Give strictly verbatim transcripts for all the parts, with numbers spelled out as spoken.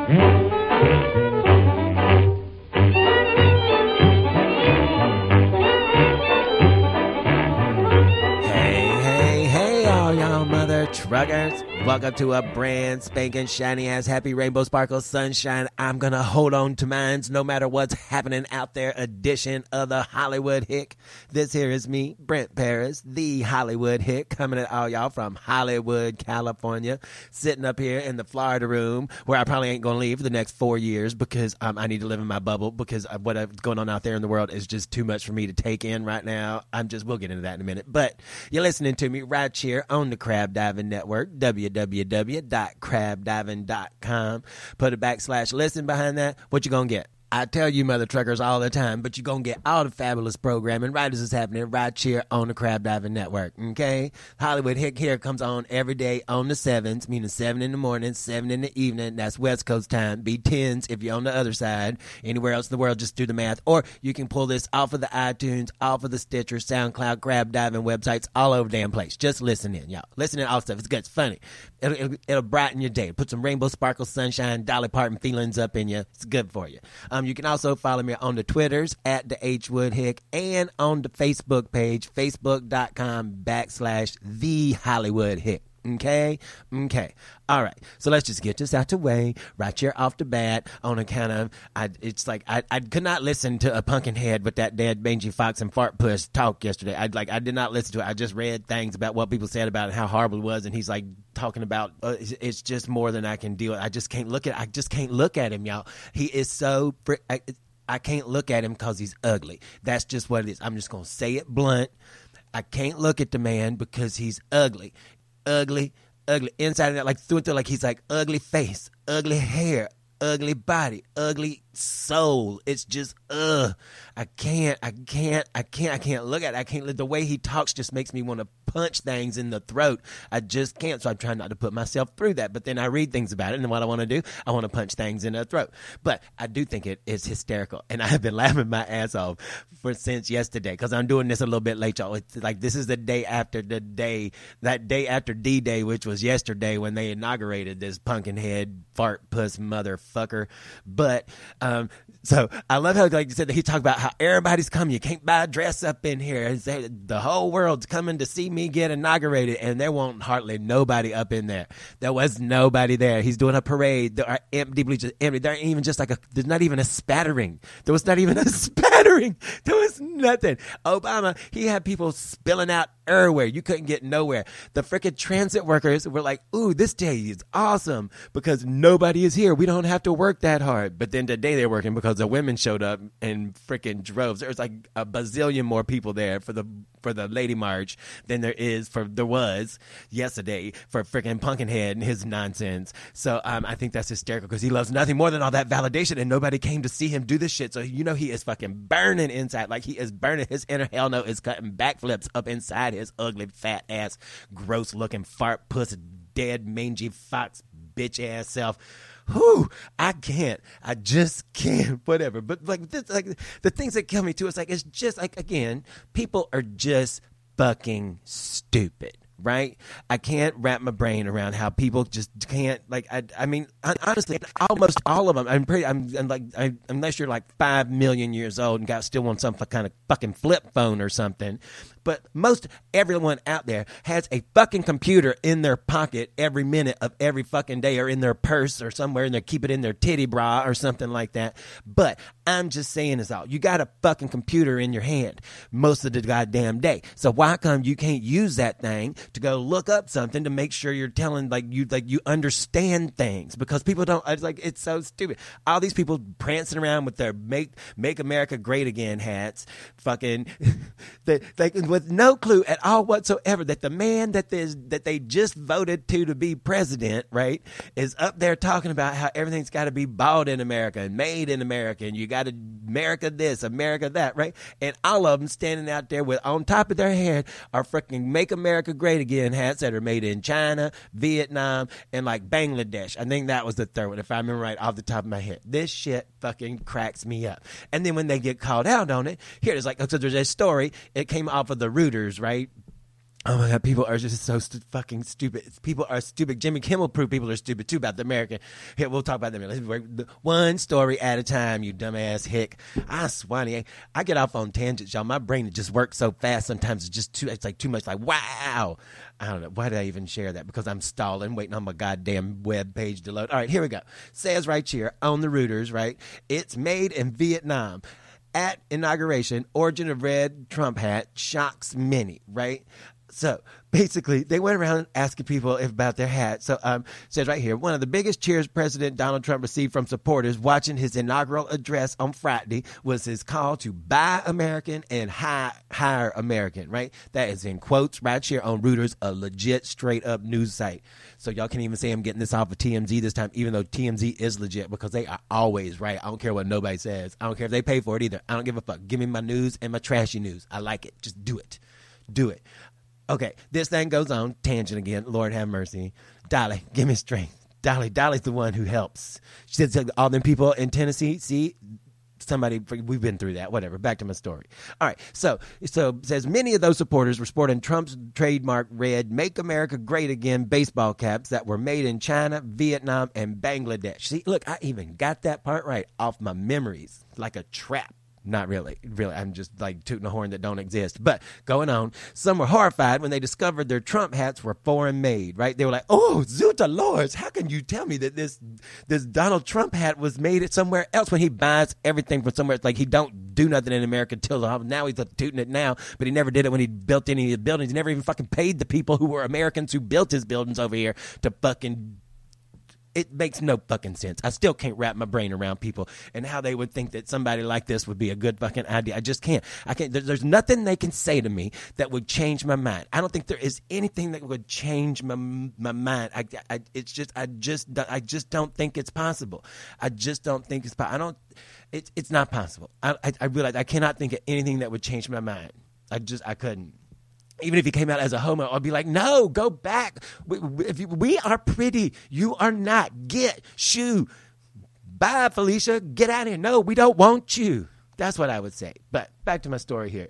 Truckers, welcome to a brand spanking shiny ass happy rainbow sparkle sunshine. I'm gonna hold on to mines no matter what's happening out there edition of the Hollywood Hick. This here is me, Brent Paris, the Hollywood Hick, coming at all y'all from Hollywood, California, sitting up here in the Florida room where I probably ain't gonna leave for the next four years because um, I need to live in my bubble because what's going on out there in the world is just too much for me to take in right now. I'm just, we'll get into that in a minute. But you're listening to me right here on the Crab Diving Network, w w w dot crab diving dot com. Put a backslash listen behind that. What you gonna get? I tell you mother truckers all the time, but you're going to get all the fabulous programming right as it's happening right here on the Crab Diving Network, okay? Hollywood Hick here comes on every day on the sevens, meaning seven in the morning, seven in the evening. That's West Coast time. Be tens if you're on the other side. Anywhere else in the world, just do the math. Or you can pull this off of the iTunes, off of the Stitcher, SoundCloud, Crab Diving websites, all over the damn place. Just listen in, y'all. Listen in all stuff. It's good. It's funny. It'll, it'll, it'll brighten your day. Put some rainbow, sparkle, sunshine, Dolly Parton feelings up in you. It's good for you. Um, You can also follow me on the Twitters at the H Wood Hick and on the Facebook page, facebook.com backslash the Hollywood Hick. Okay? Okay. All right. So let's just get this out the way right here off the bat on account of, I, it's like, I, I could not listen to a pumpkin head with that dead mangy fox and fart puss talk yesterday. I like, I did not listen to it. I just read things about what people said about it, how horrible it was. And he's like talking about, uh, it's, it's just more than I can deal with. I just can't look at, I just can't look at him, y'all. He is so, fr- I, I can't look at him because he's ugly. That's just what it is. I'm just going to say it blunt. I can't look at the man because he's ugly. Ugly, ugly, inside and out, like through and through, like he's like ugly face, ugly hair, ugly body, ugly soul. It's just, ugh. I can't, I can't, I can't, I can't look at it. I can't, the way he talks just makes me want to punch things in the throat. I just can't, so I'm trying not to put myself through that. But then I read things about it, and what I want to do, I want to punch things in the throat. But I do think it is hysterical, and I have been laughing my ass off for since yesterday, because I'm doing this a little bit late, y'all. It's like, this is the day after the day, that day after D-Day, which was yesterday when they inaugurated this pumpkin head, fart puss motherfucker. But, um, so I love how, like you said, that he talked about how everybody's coming. You can't buy a dress up in here. And say, the whole world's coming to see me get inaugurated, and there won't hardly nobody up in there. There was nobody there. He's doing a parade. There are empty bleachers. Empty. There ain't even just like a. There's not even a spattering. There was not even a spattering. There was nothing. Obama, he had people spilling out everywhere. You couldn't get nowhere. The freaking transit workers were like, "Ooh, this day is awesome because nobody is here. We don't have to work that hard." But then today they're working because the women showed up in freaking droves. There's like a bazillion more people there for the for the Lady March than there is for there was yesterday for freaking Pumpkinhead and his nonsense. So um, I think that's hysterical because he loves nothing more than all that validation, and nobody came to see him do this shit. So you know he is fucking burning inside, like he is burning. His inner hell no is cutting backflips up inside his ugly fat ass, gross looking fart puss, dead mangy fox bitch ass self. Whew, I can't. I just can't. Whatever. But like this, like the things that kill me too, it's like it's just like again, people are just fucking stupid. Right? I can't wrap my brain around how people just can't, like, I, I mean, honestly, almost all of them, I'm pretty, I'm, I'm like, I, unless you're like five million years old and got still on some kind of fucking flip phone or something. But most everyone out there has a fucking computer in their pocket every minute of every fucking day, or in their purse or somewhere, and they keep it in their titty bra or something like that. But I'm just saying is all. You got a fucking computer in your hand most of the goddamn day. So why come you can't use that thing to go look up something to make sure you're telling, like, you like you understand things? Because people don't, it's like, it's so stupid. All these people prancing around with their make make America great again hats, fucking that like with no clue at all whatsoever that the man that is that they just voted to to be president, right, is up there talking about how everything's got to be bought in America and made in America, and you got to America this, America that, right? And all of them standing out there with on top of their head are freaking Make America Great Again hats that are made in China, Vietnam, and like Bangladesh. I think that was the third one, if I remember right off the top of my head. This shit fucking cracks me up. And then when they get called out on it, here it's like, so there's a story. It came off of the Reuters, right? Oh my God, people are just so stu- fucking stupid. People are stupid. Jimmy Kimmel proved people are stupid too about the American. Here, we'll talk about them. Let's work one story at a time, you dumbass hick. I swear, I get off on tangents, y'all. My brain just works so fast sometimes. It's just too, it's like too much like, wow. I don't know. Why did I even share that? Because I'm stalling, waiting on my goddamn web page to load. All right, here we go. Says right here on the Reuters, right? It's made in Vietnam. At inauguration, origin of red Trump hat shocks many, right? So basically, they went around asking people if about their hats. So um, it says right here, one of the biggest cheers President Donald Trump received from supporters watching his inaugural address on Friday was his call to buy American and hire, hire American, right? That is in quotes right here on Reuters, a legit straight up news site. So y'all can't even say I'm getting this off of T M Z this time, even though T M Z is legit because they are always right. I don't care what nobody says. I don't care if they pay for it either. I don't give a fuck. Give me my news and my trashy news. I like it. Just do it. Do it. Okay, this thing goes on. Tangent again. Lord have mercy. Dolly, give me strength. Dolly, Dolly's the one who helps. She said all them people in Tennessee, see, somebody, we've been through that. Whatever. Back to my story. All right, so so it says many of those supporters were sporting Trump's trademark red Make America Great Again baseball caps that were made in China, Vietnam, and Bangladesh. See, look, I even got that part right off my memories, like a trap. Not really. Really, I'm just like tooting a horn that don't exist. But going on, some were horrified when they discovered their Trump hats were foreign made, right? They were like, oh, Zuta Lords, how can you tell me that this this Donald Trump hat was made somewhere else when he buys everything from somewhere? It's like he don't do nothing in America until now. He's tooting it now, but he never did it when he built any of the buildings. He never even fucking paid the people who were Americans who built his buildings over here to fucking... It makes no fucking sense. I still can't wrap my brain around people and how they would think that somebody like this would be a good fucking idea. I just can't. I can't. There's nothing they can say to me that would change my mind. I don't think there is anything that would change my my mind. I, I it's just I just I just don't think it's possible. I just don't think it's possible. I don't. It's it's not possible. I, I I realize I cannot think of anything that would change my mind. I just I couldn't. Even if he came out as a homo, I'd be like, no, go back. We, if you, we are pretty. You are not. Get, shoo. Bye, Felicia. Get out of here. No, we don't want you. That's what I would say. But back to my story here.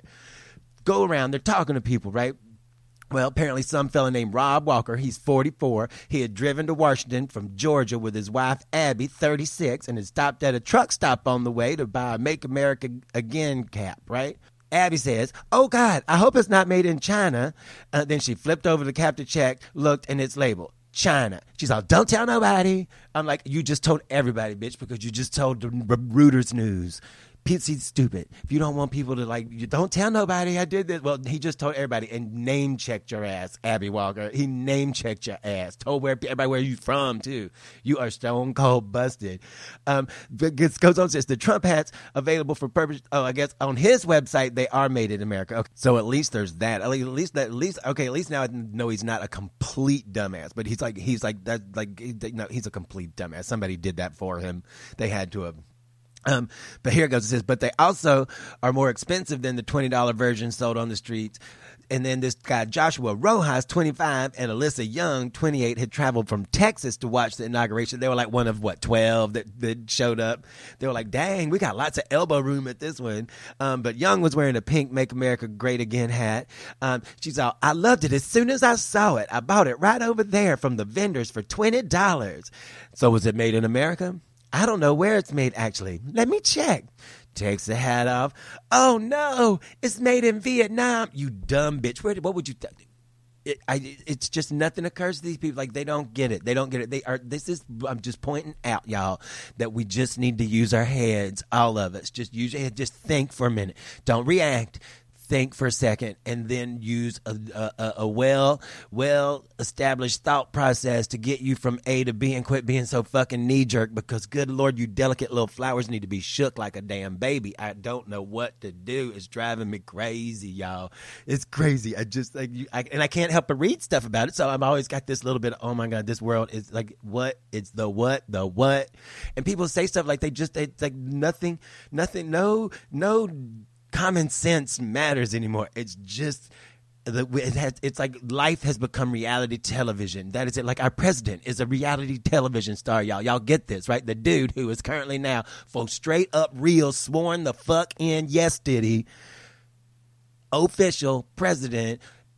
Go around. They're talking to people, right? Well, apparently some fella named Rob Walker, he's forty-four. He had driven to Washington from Georgia with his wife, Abby, thirty-six, and had stopped at a truck stop on the way to buy a Make America Again cap, right? Abby says, oh, God, I hope it's not made in China. Uh, then she flipped over the cap to check, looked, and it's labeled China. She's like, don't tell nobody. I'm like, you just told everybody, bitch, because you just told the Reuters News. Pizzi's stupid. If you don't want people to like, you don't tell nobody I did this. Well, he just told everybody and name checked your ass, Abby Walker. He name checked your ass. Told where everybody where you from too. You are stone cold busted. Um, but it goes on says the Trump hats available for purpose. Oh, I guess on his website they are made in America. Okay. So at least there's that. At least that. At least okay. At least now I know he's not a complete dumbass. But he's like he's like that. Like no, he's a complete dumbass. Somebody did that for him. They had to have. Um, but here it goes. It says, but they also are more expensive than the twenty dollars version sold on the streets. And then this guy, Joshua Rojas, twenty-five, and Alyssa Young, twenty-eight, had traveled from Texas to watch the inauguration. They were like one of, what, twelve that, that showed up. They were like, dang, we got lots of elbow room at this one. Um, but Young was wearing a pink Make America Great Again hat. Um, she's all, I loved it. As soon as I saw it, I bought it right over there from the vendors for twenty dollars. So was it made in America? I don't know where it's made, actually. Let me check. Takes the hat off. Oh, no, it's made in Vietnam. You dumb bitch. Where? What would you... Th- it, I, it's just nothing occurs to these people. Like, they don't get it. They don't get it. They are. This is... I'm just pointing out, y'all, that we just need to use our heads, all of us. Just use your head. Just think for a minute. Don't react. Think for a second and then use a, a, a well well established thought process to get you from A to B and quit being so fucking knee jerk, because good Lord, you delicate little flowers need to be shook like a damn baby. I don't know what to do. It's driving me crazy, y'all. It's crazy. I just like you I, and I can't help but read stuff about it. So I've always got this little bit of, oh my God, this world is like what? It's the what, the what. And people say stuff like they just it's like nothing, nothing, no, no common sense matters anymore. It's just it has, it's like life has become reality television. That is it. Like our president is a reality television star, y'all. Y'all get this, right? The dude who is currently now for straight up real sworn the fuck in, yes, did he, official president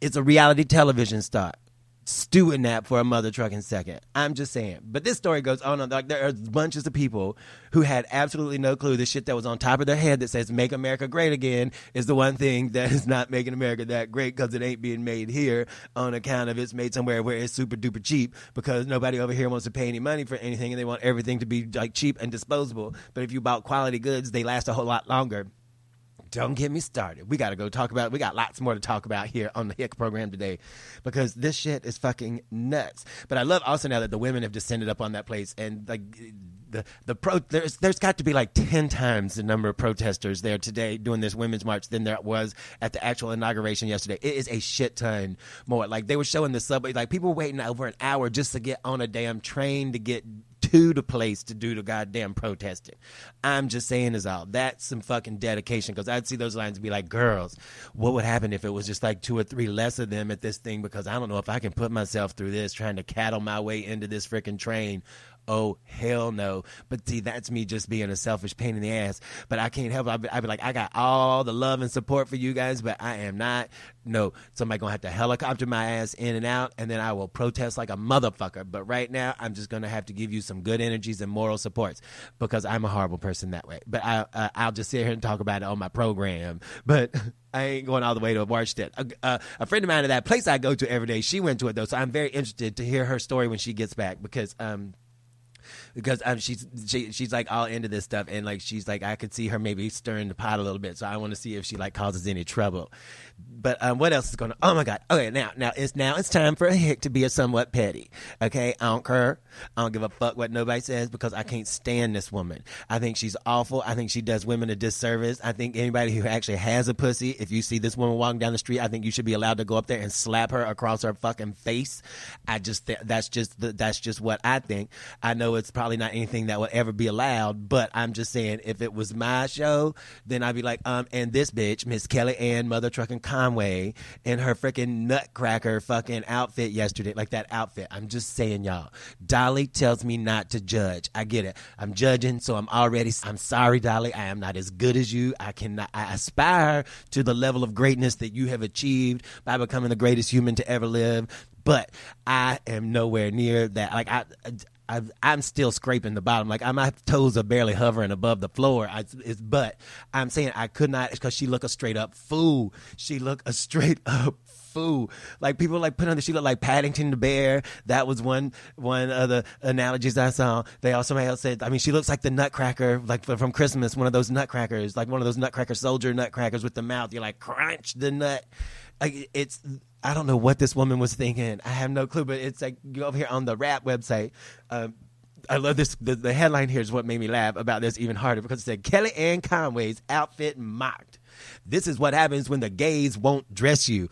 is a reality television star. Stew in that for a mother trucking second. I'm just saying. But this story goes on. Like, there are bunches of people who had absolutely no clue the shit that was on top of their head that says "Make America Great Again" is the one thing that is not making America that great, because it ain't being made here on account of it's made somewhere where it's super duper cheap, because nobody over here wants to pay any money for anything and they want everything to be like cheap and disposable. But if you bought quality goods, they last a whole lot longer. Don't get me started. We got to go talk about, we got lots more to talk about here on the Hick program today, because this shit is fucking nuts. But I love also now that the women have descended up on that place, and like the, the pro, there's, there's got to be like ten times the number of protesters there today doing this women's march than there was at the actual inauguration yesterday. It is a shit ton more. Like, they were showing the subway, like people waiting over an hour just to get on a damn train to get to the place to do the goddamn protesting. I'm just saying is all. That's some fucking dedication, because I'd see those lines and be like, girls, what would happen if it was just like two or three less of them at this thing, because I don't know if I can put myself through this trying to cattle my way into this freaking train. Oh, hell no. But see, that's me just being a selfish pain in the ass. But I can't help it. I'd be, I'd be like, I got all the love and support for you guys, but I am not. No, somebody going to have to helicopter my ass in and out, and then I will protest like a motherfucker. But right now, I'm just going to have to give you some good energies and moral supports, because I'm a horrible person that way. But I, uh, I'll just sit here and talk about it on my program. But I ain't going all the way to Warstead. A, uh, a friend of mine at that place I go to every day, she went to it, though. So I'm very interested to hear her story when she gets back, because um, because um, she's she, she's like all into this stuff, and like she's like, I could see her maybe stirring the pot a little bit, so I want to see if she like causes any trouble. But um, what else is going to? Oh my God! Okay, now now it's now it's time for a hick to be a somewhat petty. Okay, I don't care. I don't give a fuck what nobody says, because I can't stand this woman. I think she's awful. I think she does women a disservice. I think anybody who actually has a pussy, if you see this woman walking down the street, I think you should be allowed to go up there and slap her across her fucking face. I just th- that's just the, that's just what I think. I know it's probably not anything that would ever be allowed, but I'm just saying, if it was my show, then I'd be like, um, and this bitch, Miss Kelly Ann Mother Truckin' Conway, in her freaking nutcracker fucking outfit yesterday, like that outfit. I'm just saying, y'all. Dolly tells me not to judge. I get it. I'm judging, so I'm already, I'm sorry, Dolly. I am not as good as you. I cannot, I aspire to the level of greatness that you have achieved by becoming the greatest human to ever live, but I am nowhere near that. Like, I, I I'm still scraping the bottom. Like, my toes are barely hovering above the floor. I, it's, but I'm saying I could not, because she look a straight up fool. She look a straight up fool. Like, people like put on the, she looked like Paddington the bear. That was one one of the analogies I saw. They also, somebody else said, I mean, she looks like the Nutcracker, like from Christmas, one of those nutcrackers, like one of those Nutcracker soldier nutcrackers with the mouth. You're like, crunch the nut. Like, it's, I don't know what this woman was thinking. I have no clue, but it's like, you go over here on the rap website. Um, I love this. The, the headline here is what made me laugh about this even harder, because it said, Kelly Ann Conway's outfit mocked. This is what happens when the gays won't dress you.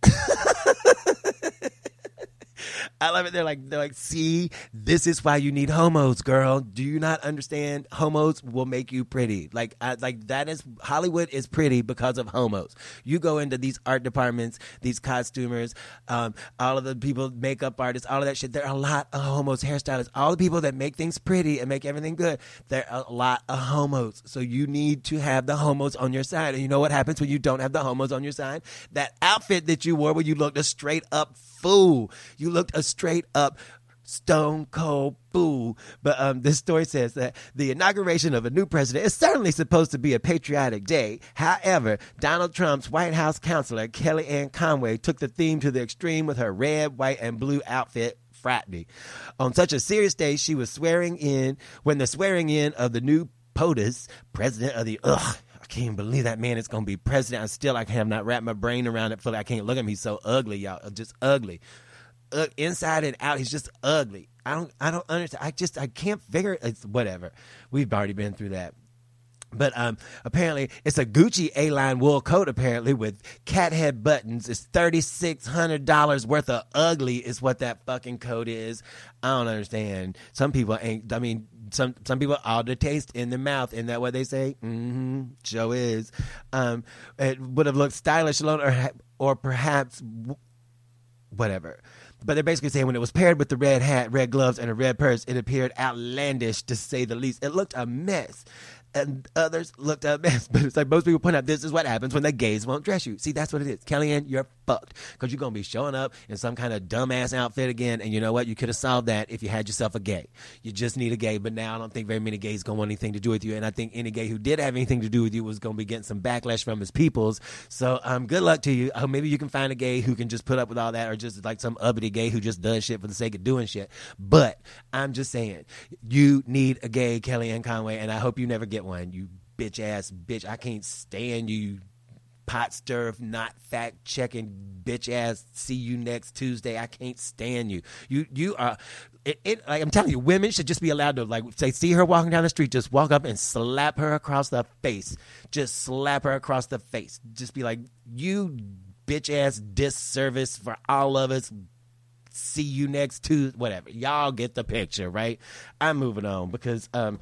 I love it. They're like, they're like, see, this is why you need homos, girl. Do you not understand? Homos will make you pretty. Like, I, like that is, Hollywood is pretty because of homos. You go into these art departments, these costumers, um, all of the people, makeup artists, all of that shit. There are a lot of homos, hairstylists, all the people that make things pretty and make everything good. There are a lot of homos. So you need to have the homos on your side. And you know what happens when you don't have the homos on your side? That outfit that you wore where you looked a straight up fool. You looked a straight up stone cold fool. But um, this story says that the inauguration of a new president is certainly supposed to be a patriotic day. However, Donald Trump's White House counselor, Kelly Ann Conway, took the theme to the extreme with her red, white, and blue outfit. Fratney. On such a serious day, she was swearing in, when the swearing in of the new POTUS, president of the, ugh, I can't believe that man is going to be president. I still, I have not wrapped my brain around it fully. I can't look at him. He's so ugly, y'all. Just ugly. Uh, inside and out, he's just ugly. I don't, I don't understand. I just, I can't figure. It's whatever. We've already been through that. But um, apparently, it's a Gucci A-line wool coat, apparently, with cat head buttons. It's thirty-six hundred dollars worth of ugly is what that fucking coat is. I don't understand. Some people ain't, I mean, some some people all the taste in their mouth. Isn't that what they say? Mm-hmm. Sure is. Um, it would have looked stylish alone, or, or perhaps whatever. But they're basically saying when it was paired with the red hat, red gloves, and a red purse, it appeared outlandish, to say the least. It looked a mess. and others looked a mess. But it's like most people point out, this is what happens when the gays won't dress you. See, that's what it is. Kellyanne, you're fucked. Because you're going to be showing up in some kind of dumbass outfit again. And you know what? You could have solved that if you had yourself a gay. You just need a gay. But now I don't think very many gays going to want anything to do with you. And I think any gay who did have anything to do with you was going to be getting some backlash from his peoples. So um, good luck to you. Uh, maybe you can find a gay who can just put up with all that, or just like some uppity gay who just does shit for the sake of doing shit. But I'm just saying, you need a gay Kellyanne Conway, and I hope you never get one, you bitch ass bitch. I can't stand you, pot stir, not fact checking bitch ass. See you next Tuesday. I can't stand you. You you are. It, it like I'm telling you, women should just be allowed to, like, say, see her walking down the street, just walk up and slap her across the face. Just slap her across the face. Just be like, you bitch ass disservice for all of us. See you next Tuesday. Whatever. Y'all get the picture, right? I'm moving on because um.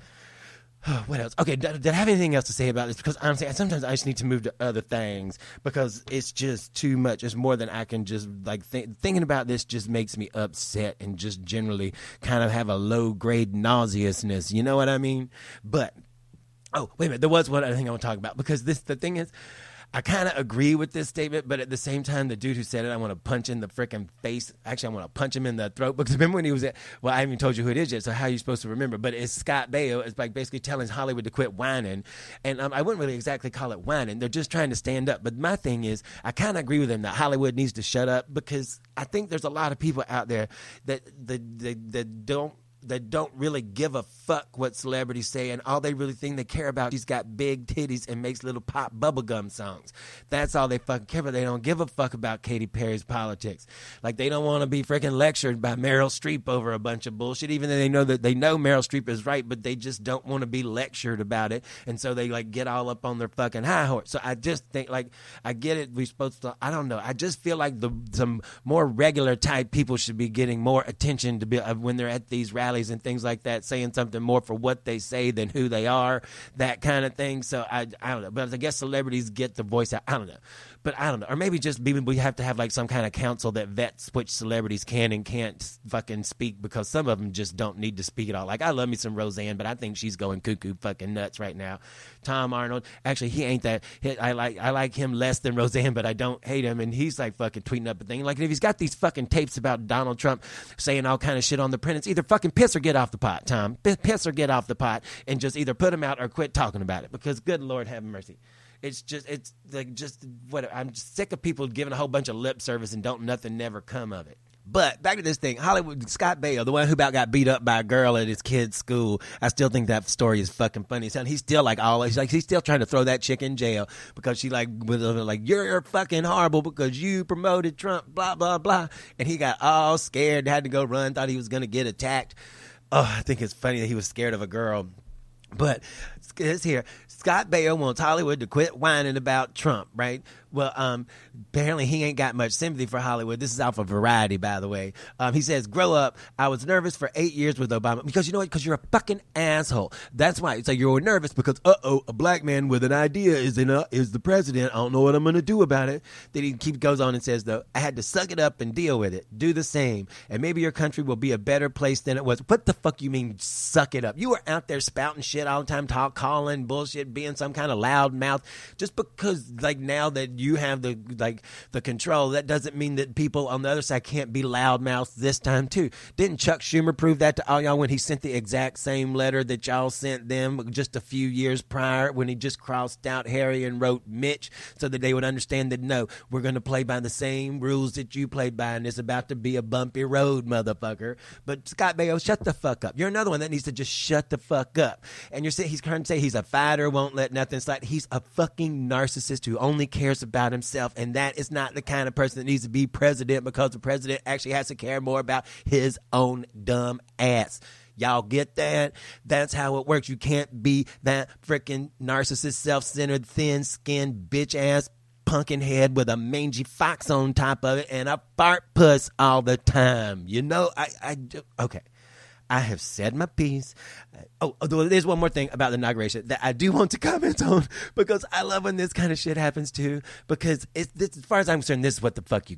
What else? Okay, did, did I have anything else to say about this? Because honestly, sometimes I just need to move to other things because it's just too much. It's more than I can just, like, th- thinking about this just makes me upset and just generally kind of have a low-grade nauseousness. You know what I mean? But, oh, wait a minute. There was one other thing I want to talk about because this, the thing is, I kind of agree with this statement, but at the same time, the dude who said it, I want to punch in the freaking face. Actually, I want to punch him in the throat because remember when he was at, well, I haven't even told you who it is yet, so how are you supposed to remember? But it's Scott Baio. It's like basically telling Hollywood to quit whining. And um, I wouldn't really exactly call it whining. They're just trying to stand up. But my thing is, I kind of agree with him that Hollywood needs to shut up because I think there's a lot of people out there that, that, that, that don't, that don't really give a fuck what celebrities say, and all they really think they care about, he's got big titties and makes little pop bubblegum songs. That's all they fucking care about. They don't give a fuck about Katy Perry's politics. Like, they don't want to be freaking lectured by Meryl Streep over a bunch of bullshit, even though they know that they know Meryl Streep is right, but they just don't want to be lectured about it, and so they, like, get all up on their fucking high horse. So I just think, like, I get it, we're supposed to, I don't know, I just feel like the some more regular type people should be getting more attention to be uh, when they're at these rallies and things like that, saying something more for what they say than who they are, that kind of thing. So I, I don't know, but I guess celebrities get the voice out. I don't know, but I don't know, or maybe just maybe we have to have like some kind of council that vets which celebrities can and can't fucking speak, because some of them just don't need to speak at all. Like, I love me some Roseanne, but I think she's going cuckoo fucking nuts right now. Tom Arnold, actually, he ain't that. He, I like I like him less than Roseanne, but I don't hate him, and he's like fucking tweeting up a thing. Like, if he's got these fucking tapes about Donald Trump saying all kind of shit on the print, it's either fucking piss or get off the pot, Tom. Piss or get off the pot, and just either put him out or quit talking about it, because good Lord have mercy. It's just, it's like just what I'm sick of people giving a whole bunch of lip service and don't nothing never come of it. But back to this thing, Hollywood, Scott Baio, the one who about got beat up by a girl at his kid's school. I still think that story is fucking funny. So he's still like always, like he's still trying to throw that chick in jail because she like was like, you're fucking horrible because you promoted Trump, blah blah blah, and he got all scared, had to go run, thought he was gonna get attacked. Oh, I think it's funny that he was scared of a girl. But it's here. Scott Baio wants Hollywood to quit whining about Trump, right? Well, um, apparently he ain't got much sympathy for Hollywood. This is off of Variety, by the way. Um, he says, grow up. I was nervous for eight years with Obama. Because you know what? Because you're a fucking asshole. That's why. So you're nervous because, uh-oh, a black man with an idea is in a, is the president. I don't know what I'm going to do about it. Then he keep goes on and says, though, I had to suck it up and deal with it. Do the same. And maybe your country will be a better place than it was. What the fuck you mean suck it up? You were out there spouting shit all the time, talk, calling, bullshit, being some kind of loud mouth. Just because, like, now that you have the like the control, that doesn't mean that people on the other side can't be loudmouths this time too. Didn't Chuck Schumer prove that to all y'all when he sent the exact same letter that y'all sent them just a few years prior, when he just crossed out Harry and wrote Mitch so that they would understand that no, we're going to play by the same rules that you played by, and it's about to be a bumpy road, motherfucker. But Scott Baio, shut the fuck up. You're another one that needs to just shut the fuck up. And you're saying he's trying to say he's a fighter, won't let nothing slide. He's a fucking narcissist who only cares about himself. And that is not the kind of person that needs to be president, because the president actually has to care more about his own dumb ass. Y'all get that? That's how it works. You can't be that freaking narcissist, self-centered, thin-skinned, bitch-ass punkin head with a mangy fox on top of it and a fart puss all the time. You know, I, I, okay. I have said my piece. Oh, there's one more thing about the inauguration that I do want to comment on, because I love when this kind of shit happens too, because it's, this, as far as I'm concerned, this is what the fuck you get.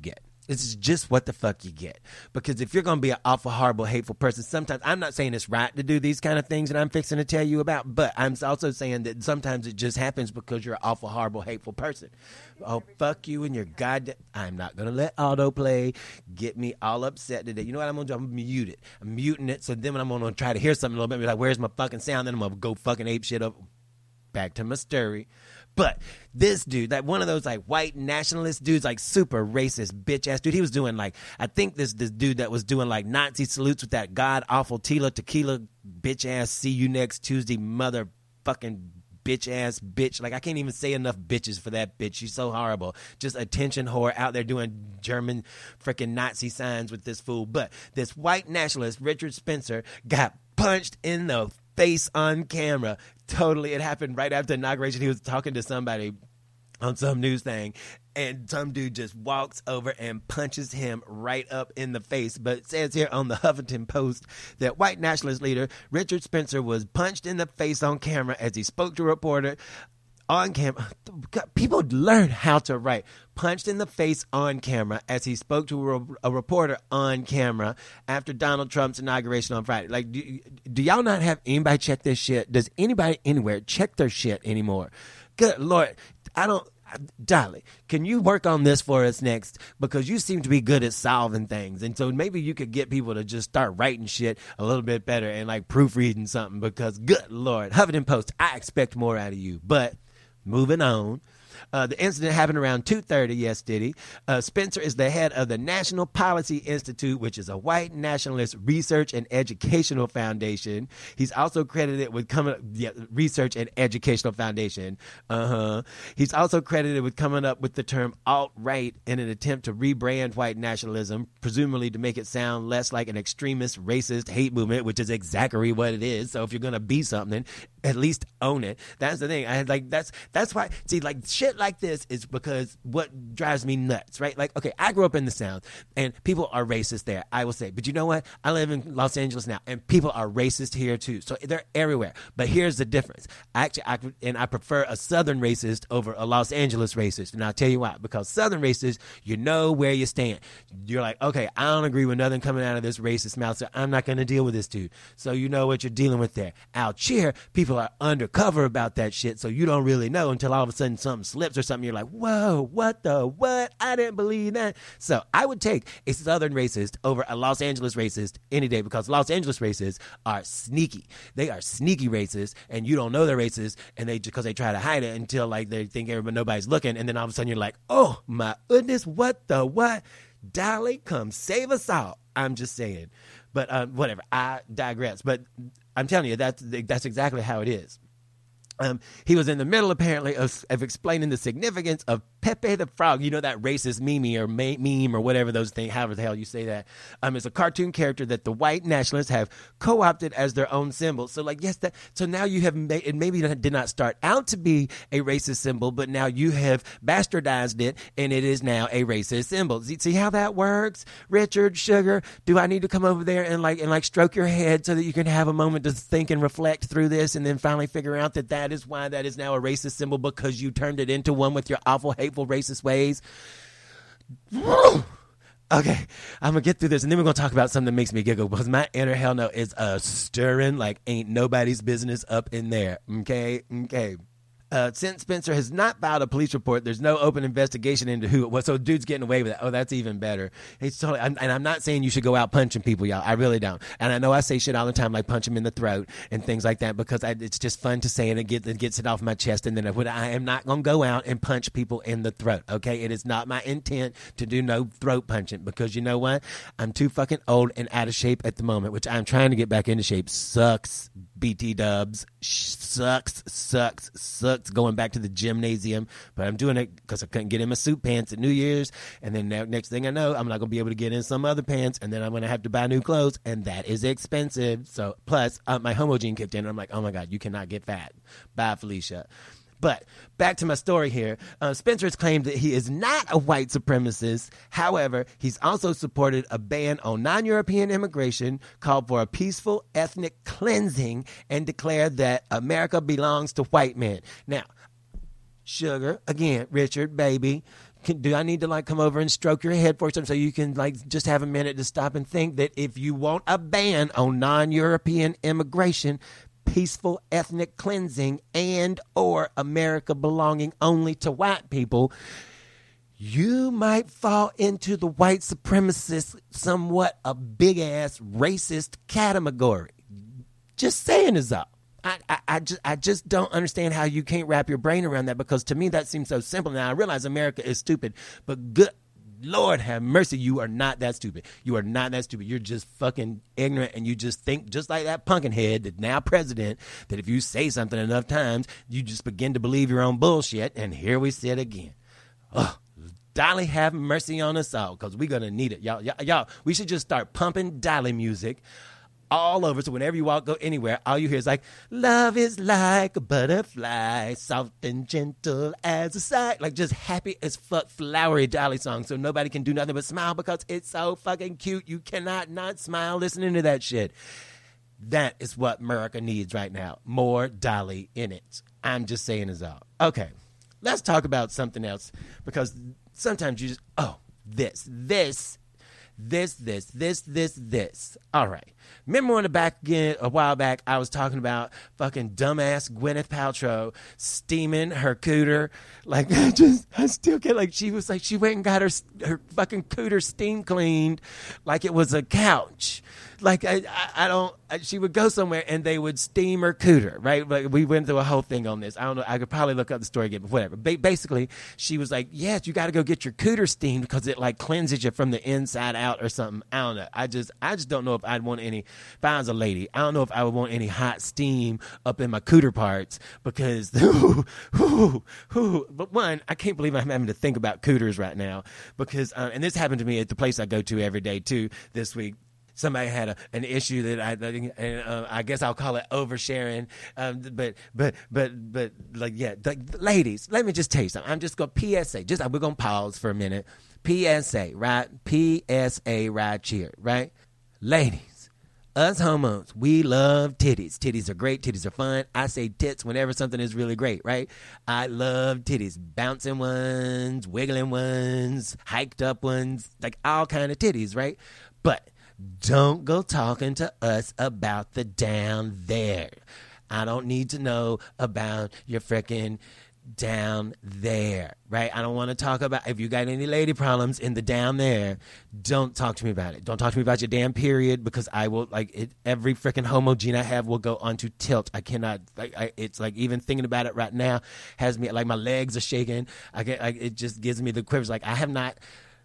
It's just what the fuck you get. Because if you're going to be an awful, horrible, hateful person, sometimes, I'm not saying it's right to do these kind of things that I'm fixing to tell you about, but I'm also saying that sometimes it just happens because you're an awful, horrible, hateful person. Oh, fuck you and your goddamn, I'm not going to let autoplay get me all upset today. You know what I'm going to do? I'm going to mute it. I'm muting it, so then when I'm going to try to hear something a little bit, be like, where's my fucking sound? Then I'm going to go fucking ape shit up. Back to my story. But this dude, like one of those like white nationalist dudes, like super racist bitch ass dude, he was doing like, I think this this dude that was doing like Nazi salutes with that god awful Tila Tequila bitch ass see you next Tuesday motherfucking bitch ass bitch. Like I can't even say enough bitches for that bitch. She's so horrible. Just attention whore out there doing German freaking Nazi signs with this fool. But this white nationalist, Richard Spencer, got punched in the face on camera. Totally. It happened right after inauguration. He was talking to somebody on some news thing, and some dude just walks over and punches him right up in the face. But it says here on the Huffington Post that white nationalist leader Richard Spencer was punched in the face on camera as he spoke to a reporter on camera. People learn how to write. Punched in the face on camera as he spoke to a, a reporter on camera after Donald Trump's inauguration on Friday. Like, do, do y'all not have anybody check this shit? Does anybody anywhere check their shit anymore? Good Lord. I don't. Dolly, can you work on this for us next? Because you seem to be good at solving things. And so maybe you could get people to just start writing shit a little bit better and like proofreading something, because good Lord, Huffington Post, I expect more out of you. But moving on. Uh, the incident happened around two thirty yesterday. Uh, Spencer is the head of the National Policy Institute, which is a white nationalist research and educational foundation. He's also credited with coming up, yeah, research and educational foundation. Uh-huh. He's also credited with coming up with the term alt-right in an attempt to rebrand white nationalism, presumably to make it sound less like an extremist, racist hate movement, which is exactly what it is. So if you're going to be something, at least own it. That's the thing. I like that's that's why. See, like shit like this is because what drives me nuts, right? Like, okay, I grew up in the South, and people are racist there. I will say, but you know what? I live in Los Angeles now, and people are racist here too. So they're everywhere. But here's the difference. I actually, I, and I prefer a Southern racist over a Los Angeles racist, and I'll tell you why. Because Southern racists, you know where you stand. You're like, okay, I don't agree with nothing coming out of this racist mouth, so I'm not going to deal with this dude. So you know what you're dealing with there. Out here, people are undercover about that shit, so you don't really know until all of a sudden something slips or something. You're like, whoa, what the what? I didn't believe that. So I would take a Southern racist over a Los Angeles racist any day, because Los Angeles racists are sneaky. They are sneaky racists, and you don't know they're racist, and they because they try to hide it until like they think everybody nobody's looking, and then all of a sudden you're like, oh my goodness, what the what? Dolly, come save us all. I'm just saying. But uh, whatever, I digress. But I'm telling you, that's, that's exactly how it is. Um, he was in the middle, apparently, of, of explaining the significance of Pepe the Frog. You know, that racist meme or ma- meme or whatever those things, however the hell you say that. Um, it's a cartoon character that the white nationalists have co-opted as their own symbol. So, like, yes, that. So now you have made it. Maybe it did not start out to be a racist symbol, but now you have bastardized it, and it is now a racist symbol. See, see how that works, Richard Sugar? Do I need to come over there and like and like stroke your head so that you can have a moment to think and reflect through this, and then finally figure out that that is why that is now a racist symbol, because you turned it into one with your awful, hateful, racist ways? Okay, I'm gonna get through this, and then we're gonna talk about something that makes me giggle, because my inner hell no is uh, stirring like ain't nobody's business up in there. Okay, okay. Uh, since Spencer has not filed a police report, there's no open investigation into who it was. So dude's getting away with it. Oh, that's even better. He's totally, I'm, and I'm not saying you should go out punching people, y'all. I really don't. And I know I say shit all the time, like punch them in the throat and things like that, because I, it's just fun to say, and it, get, it gets it off my chest. And then I, I am not going to go out and punch people in the throat. Okay, it is not my intent to do no throat punching, because you know what? I'm too fucking old and out of shape at the moment, which I'm trying to get back into shape. Sucks, B T dubs. Sucks, sucks, sucks. Going back to the gymnasium, but I'm doing it because I couldn't get in my suit pants at New Year's, and then now, next thing I know, I'm not going to be able to get in some other pants, and then I'm going to have to buy new clothes, and that is expensive. So plus uh, my homo gene kicked in, and I'm like, oh my god, you cannot get fat. Bye, Felicia. But back to my story here. Uh, Spencer has claimed that he is not a white supremacist. However, he's also supported a ban on non-European immigration, called for a peaceful ethnic cleansing, and declared that America belongs to white men. Now, Sugar, again, Richard, baby, can, do I need to like come over and stroke your head for some so you can like just have a minute to stop and think that if you want a ban on non-European immigration, peaceful ethnic cleansing, and or America belonging only to white people, you might fall into the white supremacist, somewhat a big-ass racist category. Just saying is all. I, I, I, just, I just don't understand how you can't wrap your brain around that, because to me that seems so simple. Now, I realize America is stupid, but good Lord have mercy, you are not that stupid. You are not that stupid. You're just fucking ignorant, and you just think just like that pumpkinhead that's now president, that if you say something enough times, you just begin to believe your own bullshit, and here we sit again. Oh, Dolly have mercy on us all, because we're going to need it. Y'all, y'all, y'all, we should just start pumping Dolly music all over, so whenever you walk, go anywhere, all you hear is like, love is like a butterfly, soft and gentle as a sigh. Like just happy as fuck, flowery Dolly song, so nobody can do nothing but smile because it's so fucking cute. You cannot not smile listening to that shit. That is what America needs right now. More Dolly in it. I'm just saying is all. Okay, let's talk about something else, because sometimes you just, oh, this, this, this, this, this, this, this. All right. Remember when the back again, a while back, I was talking about fucking dumbass Gwyneth Paltrow steaming her cooter. Like, I just, I still get like, she was like, she went and got her, her fucking cooter steam cleaned like it was a couch. Like, I, I, I don't, I, she would go somewhere and they would steam her cooter, right? Like, we went through a whole thing on this. I don't know. I could probably look up the story again, but whatever. Ba- basically, she was like, yes, you got to go get your cooter steamed because it like cleanses you from the inside out or something. I don't know. I just, I just don't know if I'd want any, if I was a lady, I don't know if I would want any hot steam up in my cooter parts, because, ooh, ooh, ooh. But one, I can't believe I'm having to think about cooters right now, because, uh, and this happened to me at the place I go to every day too this week. Somebody had a, an issue that I, and uh, I guess I'll call it oversharing. Um, but, but, but, but, like, yeah, the, the ladies, let me just tell you something. I'm just going to P S A. Just, we're going to pause for a minute. P S A, right? P S A right here, right? Ladies, us homos, we love titties. Titties are great. Titties are fun. I say tits whenever something is really great, right? I love titties. Bouncing ones, wiggling ones, hiked up ones, like all kind of titties, right? But don't go talking to us about the down there. I don't need to know about your frickin' down there, right? I don't want to talk about, if you got any lady problems in the down there, don't talk to me about it. Don't talk to me about your damn period, because I will, like, it, every frickin' homo gene I have will go onto tilt. I cannot, like, I, it's like, even thinking about it right now has me, like, my legs are shaking. I get, like, it just gives me the quivers. Like, I have not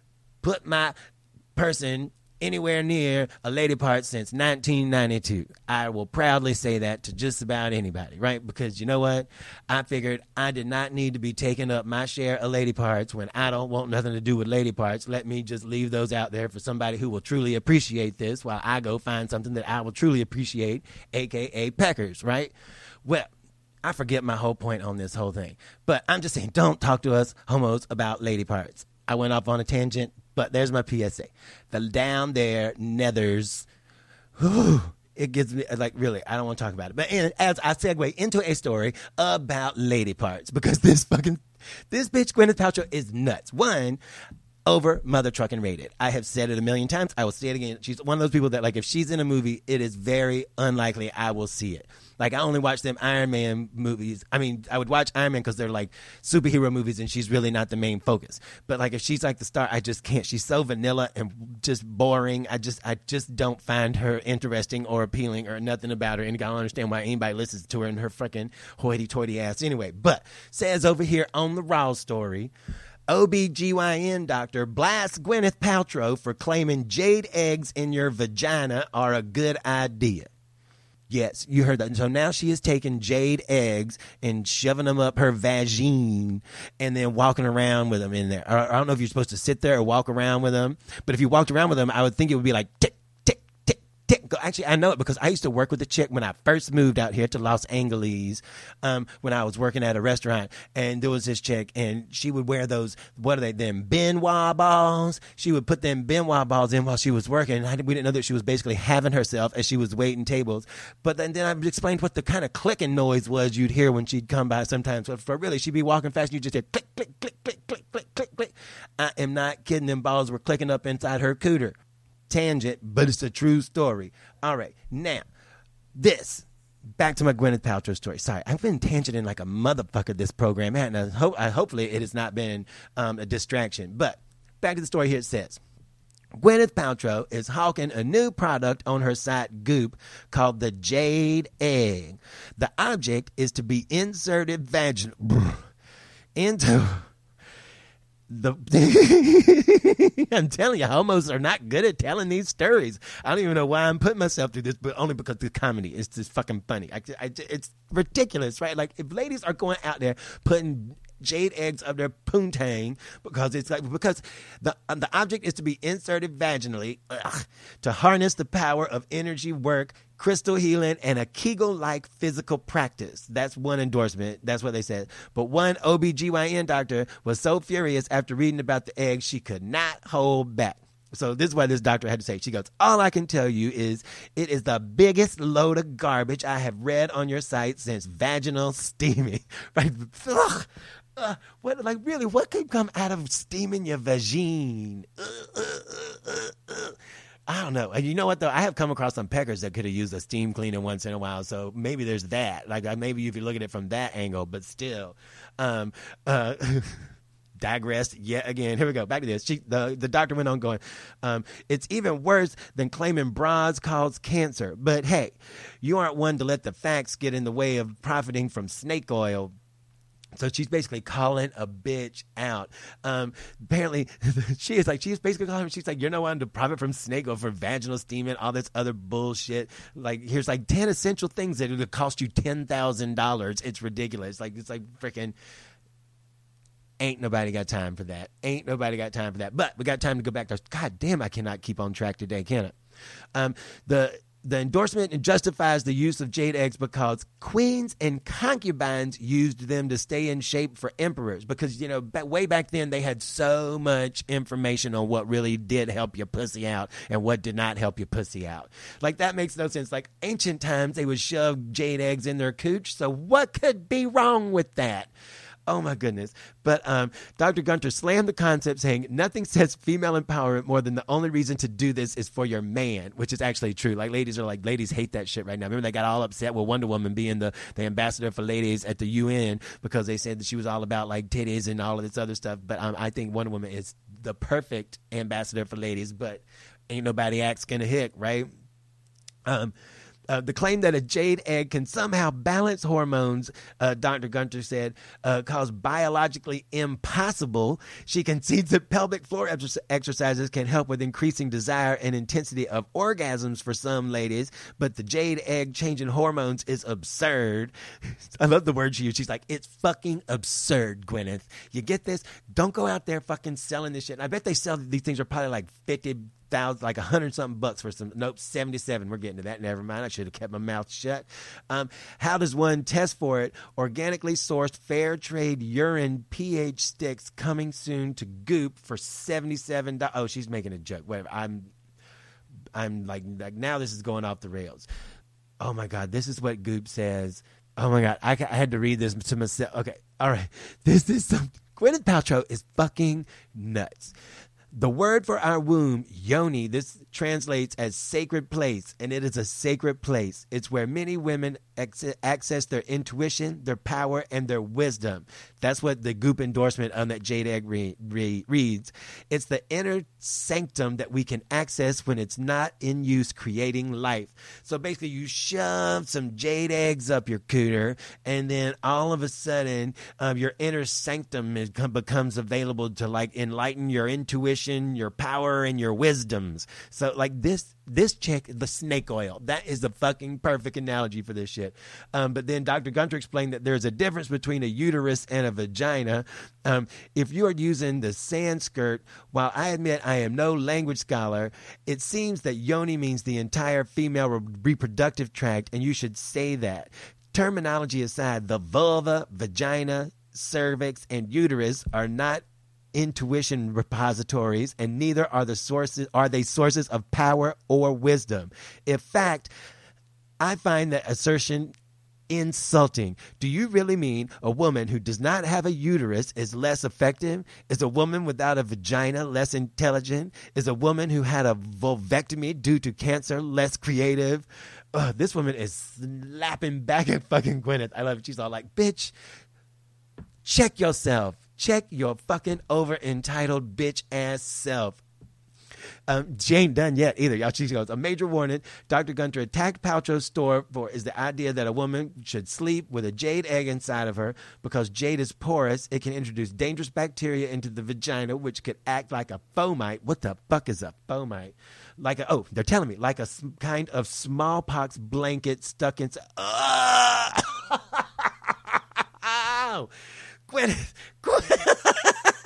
put my person anywhere near a lady part since nineteen ninety-two. I will proudly say that to just about anybody, right? Because you know what? I figured I did not need to be taking up my share of lady parts when I don't want nothing to do with lady parts. Let me just leave those out there for somebody who will truly appreciate this, while I go find something that I will truly appreciate, a k a peckers, right? Well, I forget my whole point on this whole thing. But I'm just saying, don't talk to us homos about lady parts. I went off on a tangent. But there's my P S A. The down there nethers, whew, it gives me, like, really, I don't want to talk about it. But in, as I segue into a story about lady parts, because this fucking, this bitch Gwyneth Paltrow is nuts. One, over mother trucking rated. I have said it a million times. I will say it again. She's one of those people that, like, if she's in a movie, it is very unlikely I will see it. Like, I only watch them Iron Man movies. I mean, I would watch Iron Man because they're, like, superhero movies, and she's really not the main focus. But, like, if she's, like, the star, I just can't. She's so vanilla and just boring. I just I just don't find her interesting or appealing or nothing about her. And I don't understand why anybody listens to her and her freaking hoity-toity ass anyway. But, says over here on the Raw story, O B G Y N doctor blasts Gwyneth Paltrow for claiming jade eggs in your vagina are a good idea. Yes, you heard that. So now she is taking jade eggs and shoving them up her vagine and then walking around with them in there. I don't know if you're supposed to sit there or walk around with them, but if you walked around with them, I would think it would be like tick, tick, tick, tick. Actually, I know it because I used to work with a chick when I first moved out here to Los Angeles, um, when I was working at a restaurant, and there was this chick, and she would wear those, what are they, them Benoit balls? She would put them Benoit balls in while she was working. I, we didn't know that she was basically having herself as she was waiting tables. But then, then I explained what the kind of clicking noise was you'd hear when she'd come by sometimes. So for really, she'd be walking fast, and you just hear click, click, click, click, click, click. click, click. I am not kidding. Them balls were clicking up inside her cooter. Tangent, but it's a true story. All right, now, this. Back to my Gwyneth Paltrow story. Sorry, I've been tangenting like a motherfucker this program, and I hope, I, hopefully it has not been um, a distraction. But back to the story here. It says, Gwyneth Paltrow is hawking a new product on her site Goop called the Jade Egg. The object is to be inserted vaginally into the... I'm telling you, homos are not good at telling these stories. I don't even know why I'm putting myself through this, but only because the comedy is just fucking funny. I, I, it's ridiculous, right? Like, if ladies are going out there putting jade eggs up their poontang because it's like because the uh, the object is to be inserted vaginally ugh, to harness the power of energy work, crystal healing, and a Kegel-like physical practice. That's one endorsement. That's what they said. But one O B G Y N doctor was so furious after reading about the egg, she could not hold back. So this is what this doctor had to say. She goes, all I can tell you is it is the biggest load of garbage I have read on your site since vaginal steaming. Right? Ugh. Uh, what, like, really, what could come out of steaming your vagine? Uh, uh, uh, uh, uh. I don't know. And you know what, though? I have come across some peckers that could have used a steam cleaner once in a while, so maybe there's that. Like, maybe if you look at it from that angle, but still. Um, uh, digressed yet again. Here we go. Back to this. She, the, the doctor went on going, um, it's even worse than claiming bras cause cancer. But, hey, you aren't one to let the facts get in the way of profiting from snake oil. So she's basically calling a bitch out. Um, apparently, she is like, she's basically calling her, she's like, you're no one to profit from snake oil for vaginal steaming, all this other bullshit. Like, here's like ten essential things that would cost you ten thousand dollars. It's ridiculous. Like, it's like freaking, ain't nobody got time for that. Ain't nobody got time for that. But we got time to go back to, God damn, I cannot keep on track today, can I? Um, the... The endorsement justifies the use of jade eggs because queens and concubines used them to stay in shape for emperors. Because, you know, back, way back then, they had so much information on what really did help your pussy out and what did not help your pussy out. Like, that makes no sense. Like, ancient times, they would shove jade eggs in their cooch. So what could be wrong with that? Oh, my goodness. But um, Doctor Gunter slammed the concept, saying nothing says female empowerment more than the only reason to do this is for your man, which is actually true. Like, ladies are like, ladies hate that shit right now. Remember, they got all upset with Wonder Woman being the, the ambassador for ladies at the U N because they said that she was all about, like, titties and all of this other stuff. But um, I think Wonder Woman is the perfect ambassador for ladies, but ain't nobody asking a hick, right? Um Uh, the claim that a jade egg can somehow balance hormones, uh, Doctor Gunter said, uh, cause biologically impossible. She concedes that pelvic floor exer- exercises can help with increasing desire and intensity of orgasms for some ladies, but the jade egg changing hormones is absurd. I love the word she used. She's like, it's fucking absurd, Gwyneth. You get this? Don't go out there fucking selling this shit. And I bet they sell these things are probably like fifty thousand, like a hundred something bucks for some. Nope, seventy-seven. We're getting to that. Never mind. I should have kept my mouth shut. Um, how does one test for it? Organically sourced fair trade urine pH sticks coming soon to Goop for seventy-seven dollars. Oh, she's making a joke. Whatever. I'm, I'm like, like now this is going off the rails. Oh my God, this is what Goop says. Oh my God, I, I had to read this to myself. Okay, all right. This is something. Gwyneth Paltrow is fucking nuts. The word for our womb, yoni, this translates as sacred place, and it is a sacred place. It's where many women ex- access their intuition, their power, and their wisdom. That's what the Goop endorsement on that jade egg re- re- reads. It's the inner sanctum that we can access when it's not in use creating life. So basically, you shove some jade eggs up your cooter, and then all of a sudden, um, your inner sanctum is, becomes available to like enlighten your intuition, your power, and your wisdoms. So like this this chick, the snake oil, that is the fucking perfect analogy for this shit. Um, but then Doctor Gunter explained that there's a difference between a uterus and a vagina. Um, if you are using the Sanskrit, while I admit I am no language scholar, it seems that yoni means the entire female re- reproductive tract, and you should say that. Terminology aside, the vulva, vagina, cervix, and uterus are not intuition repositories, and neither are the sources are they sources of power or wisdom. In fact, I find that assertion insulting. Do you really mean a woman who does not have a uterus is less effective? Is a woman without a vagina less intelligent? Is a woman who had a vulvectomy due to cancer less creative? Ugh, this woman is slapping back at fucking Gwyneth. I love it. She's all like, bitch, check yourself. Check your fucking over entitled bitch ass self. Um, she ain't done yet either. Y'all, she goes, a major warning. Doctor Gunter attacked Paltrow's store for is the idea that a woman should sleep with a jade egg inside of her because jade is porous. It can introduce dangerous bacteria into the vagina, which could act like a fomite. What the fuck is a fomite? Like a, oh, they're telling me, like a kind of smallpox blanket stuck inside. Uh! Oh, Gwyneth, Gwyneth.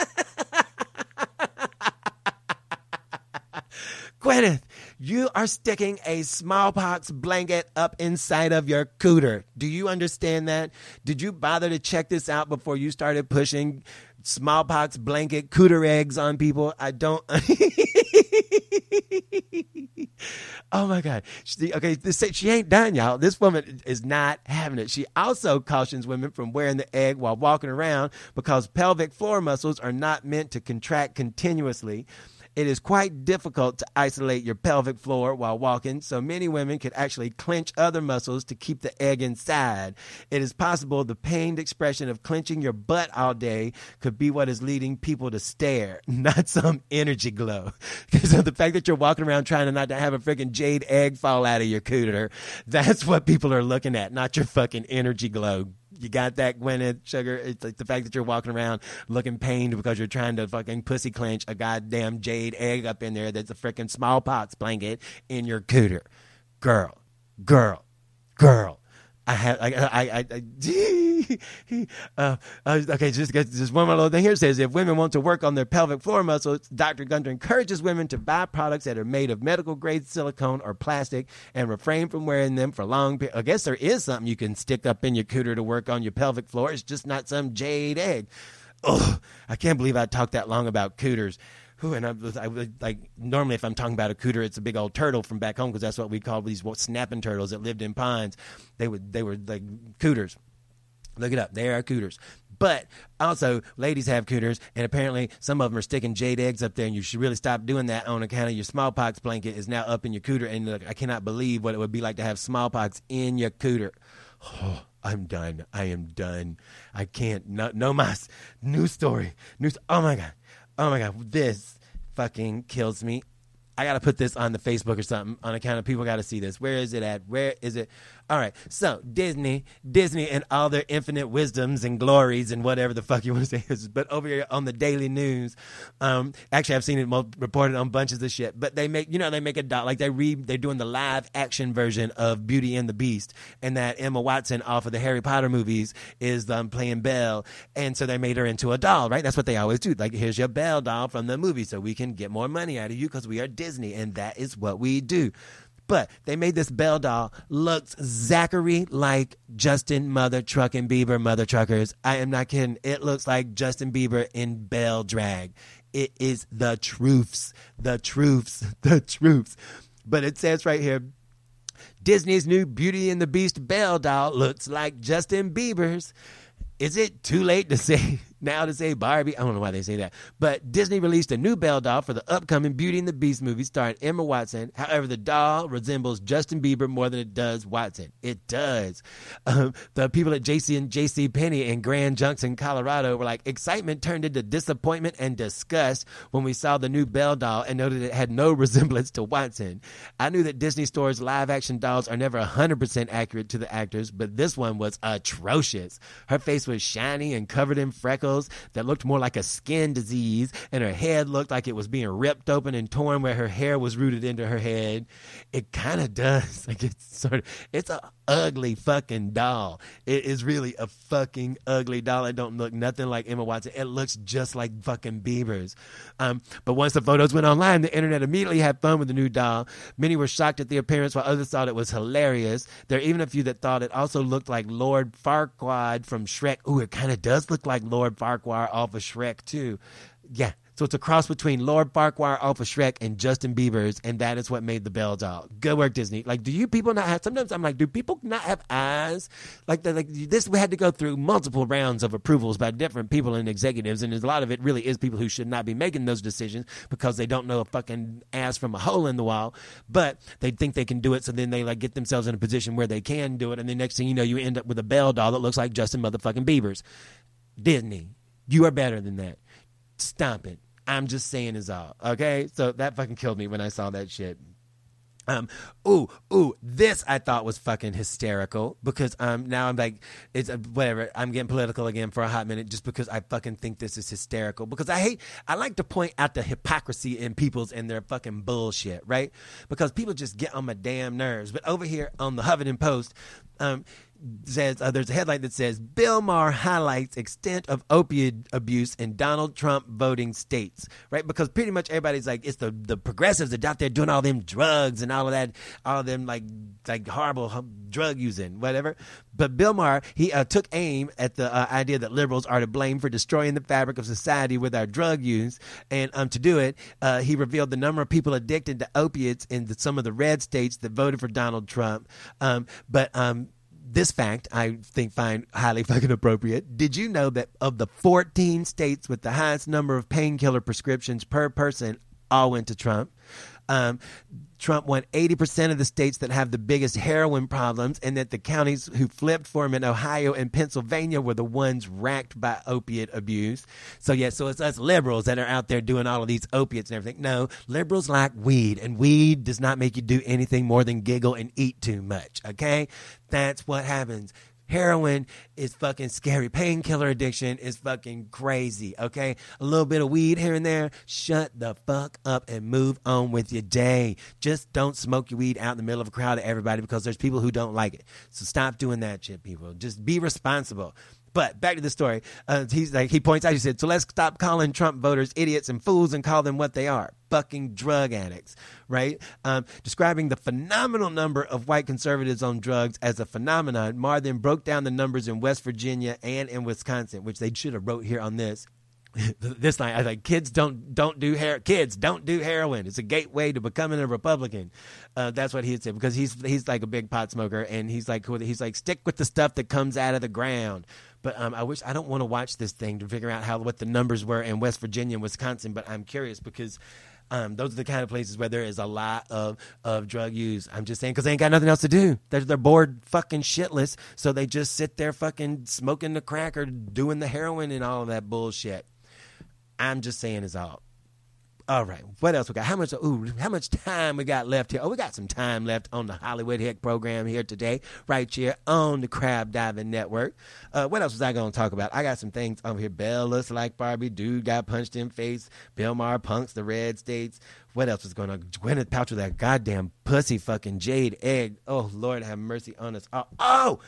Gwyneth, you are sticking a smallpox blanket up inside of your cooter. Do you understand that? Did you bother to check this out before you started pushing smallpox blanket cooter eggs on people? I don't. Oh my God. She, okay, this, she ain't done, y'all. This woman is not having it. She also cautions women from wearing the egg while walking around because pelvic floor muscles are not meant to contract continuously. It is quite difficult to isolate your pelvic floor while walking, so many women could actually clench other muscles to keep the egg inside. It is possible the pained expression of clenching your butt all day could be what is leading people to stare, not some energy glow. Because of the fact that you're walking around trying to not to have a freaking jade egg fall out of your cooter, that's what people are looking at, not your fucking energy glow. You got that, Gwyneth, sugar? It's like the fact that you're walking around looking pained because you're trying to fucking pussy clench a goddamn jade egg up in there that's a freaking smallpox blanket in your cooter. Girl, girl, girl. I have, I, I, I, I uh, uh, okay, just, just one more little thing here. It says, if women want to work on their pelvic floor muscles, Doctor Gunter encourages women to buy products that are made of medical grade silicone or plastic and refrain from wearing them for long periods. I guess there is something you can stick up in your cooter to work on your pelvic floor. It's just not some jade egg. Oh, I can't believe I talked that long about cooters. Whew, and I was, I was like, normally if I'm talking about a cooter, it's a big old turtle from back home because that's what we call these snapping turtles that lived in ponds. They would, they were like cooters. Look it up. They are cooters. But also, ladies have cooters, and apparently some of them are sticking jade eggs up there, and you should really stop doing that on account of your smallpox blanket is now up in your cooter. And look, I cannot believe what it would be like to have smallpox in your cooter. Oh, I'm done. I am done. I can't. No, no mas. New story. New. Oh my God. Oh my God, this fucking kills me. I got to put this on the Facebook or something on account of people got to see this. Where is it at? Where is it? All right. So Disney, Disney and all their infinite wisdoms and glories and whatever the fuck you want to say is. But over here on the Daily News, um, actually I've seen it mo- reported on bunches of shit, but they make, you know, they make a dot, like they read, they're doing the live action version of Beauty and the Beast, and that Emma Watson off of the Harry Potter movies is um, playing Belle. And so they made her into a doll, right? That's what they always do. Like, here's your Belle doll from the movie so we can get more money out of you because we are Disney, and that is what we do. But they made this Belle doll looks Zachary like Justin Mother Truckin' Bieber Mother Truckers. I am not kidding. It looks like Justin Bieber in Belle drag. It is the truths, the truths, the truths. But it says right here, Disney's new Beauty and the Beast Belle doll looks like Justin Bieber's. Is it too late to say now to say Barbie? I don't know why they say that. But Disney released a new Belle doll for the upcoming Beauty and the Beast movie starring Emma Watson. However, the doll resembles Justin Bieber more than it does Watson. It does. Um, the people at J C and J C Penney in Grand Junction, Colorado were like, excitement turned into disappointment and disgust when we saw the new Belle doll and noted it had no resemblance to Watson. I knew that Disney Store's live action dolls are never one hundred percent accurate to the actors, but this one was atrocious. Her face was shiny and covered in freckles that looked more like a skin disease, and her head looked like it was being ripped open and torn where her hair was rooted into her head. It kind of does. Like, it's sort of, it's a ugly fucking doll. It is really a fucking ugly doll. It don't look nothing like Emma Watson. It looks just like fucking Bieber's. Um, but once the photos went online, the internet immediately had fun with the new doll. Many were shocked at the appearance, while others thought it was hilarious. There are even a few that thought it also looked like Lord Farquaad from Shrek. Ooh, it kind of does look like Lord Farquaad off of Shrek too. Yeah, So it's a cross between Lord Farquhar off of Shrek and Justin Bieber's, and that is what made the Belle doll. Good work, Disney. Like, do you people not have, sometimes I'm like, do people not have eyes? Like, the, like this, we had to go through multiple rounds of approvals by different people and executives, and a lot of it really is people who should not be making those decisions because they don't know a fucking ass from a hole in the wall, but they think they can do it, so then they like get themselves in a position where they can do it, and the next thing you know, you end up with a Belle doll that looks like Justin motherfucking Bieber's. Disney, you are better than that. Stop it. I'm just saying is all. Okay? So that fucking killed me when I saw that shit. Um, ooh, ooh, this I thought was fucking hysterical because um now I'm like, it's uh, whatever. I'm getting political again for a hot minute just because I fucking think this is hysterical because I hate, I like to point out the hypocrisy in people's and their fucking bullshit, right? Because people just get on my damn nerves. But over here on the Huffington Post, um, says uh, there's a headline that says Bill Maher highlights extent of opioid abuse in Donald Trump voting states, right? Because pretty much everybody's like, it's the the progressives that out there doing all them drugs and all of that, all of them like like horrible drug using, whatever. But Bill Maher, he uh, took aim at the uh, idea that liberals are to blame for destroying the fabric of society with our drug use, and um, to do it, uh, he revealed the number of people addicted to opiates in the, some of the red states that voted for Donald Trump. Um, but um. This fact, I think, find highly fucking appropriate. Did you know that of the fourteen states with the highest number of painkiller prescriptions per person, all went to Trump? Um, Trump won eighty percent of the states that have the biggest heroin problems, and that the counties who flipped for him in Ohio and Pennsylvania were the ones racked by opiate abuse. So, yeah, so it's us liberals that are out there doing all of these opiates and everything. No, liberals like weed, and weed does not make you do anything more than giggle and eat too much, okay? That's what happens. Heroin is fucking scary. Painkiller addiction is fucking crazy, okay? A little bit of weed here and there, shut the fuck up and move on with your day. Just don't smoke your weed out in the middle of a crowd of everybody because there's people who don't like it. So stop doing that shit, people. Just be responsible. But back to the story. Uh, he's like, he points out, he said, so let's stop calling Trump voters idiots and fools and call them what they are. Fucking drug addicts, right? Um, describing the phenomenal number of white conservatives on drugs as a phenomenon, Maher then broke down the numbers in West Virginia and in Wisconsin, which they should have wrote here on this. This line, I was like, kids don't don't do hair. Kids don't do heroin. It's a gateway to becoming a Republican. Uh, that's what he had said because he's he's like a big pot smoker and he's like he's like stick with the stuff that comes out of the ground. But um, I wish I don't want to watch this thing to figure out how what the numbers were in West Virginia and Wisconsin. But I'm curious because um, those are the kind of places where there is a lot of of drug use. I'm just saying because they ain't got nothing else to do. They're they're bored fucking shitless, so they just sit there fucking smoking the crack or doing the heroin and all of that bullshit. I'm just saying is all. All right, what else we got? How much? Ooh, how much time we got left here? Oh, we got some time left on the Hollywood Hick program here today, right here on the Crab Diving Network. Uh, what else was I going to talk about? I got some things over here. Belle looks like Barbie. Dude got punched in face. Bill Maher punks the red states. What else was going on? Gwyneth Paltrow, that goddamn pussy fucking jade egg. Oh, Lord have mercy on us. Oh, oh,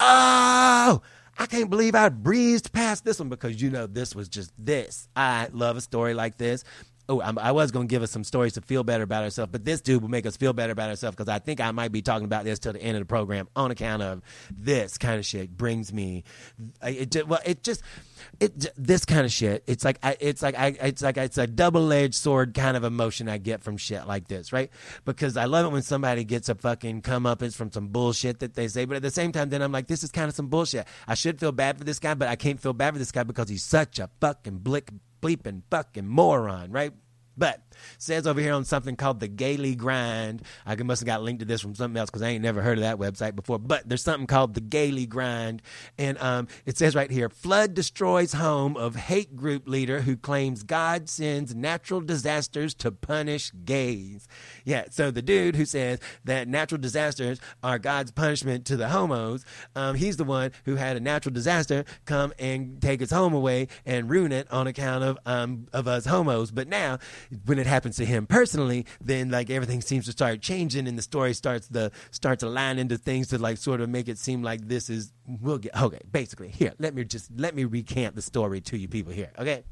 oh. I can't believe I breezed past this one because, you know, this was just this. I love a story like this. Oh, I'm, I was going to give us some stories to feel better about ourselves, but this dude will make us feel better about ourselves because I think I might be talking about this till the end of the program on account of this kind of shit brings me. It just, well, it just it this kind of shit. It's like I, it's like I, it's like it's a double-edged sword kind of emotion I get from shit like this, right? Because I love it when somebody gets a fucking comeuppance from some bullshit that they say, but at the same time, then I'm like, this is kind of some bullshit. I should feel bad for this guy, but I can't feel bad for this guy because he's such a fucking blick. Bleeping fucking moron, right? But says over here on something called the Gaily Grind. I must have got linked to this from something else because I ain't never heard of that website before. But there's something called the Gaily Grind. And um, it says right here, flood destroys home of hate group leader who claims God sends natural disasters to punish gays. Yeah, so the dude who says that natural disasters are God's punishment to the homos, um, he's the one who had a natural disaster come and take his home away and ruin it on account of um, of us homos. But now, when it happens to him personally, then like everything seems to start changing and the story starts the starts aligning into things to like sort of make it seem like this is we'll get okay basically here let me just let me recant the story to you people here. Okay,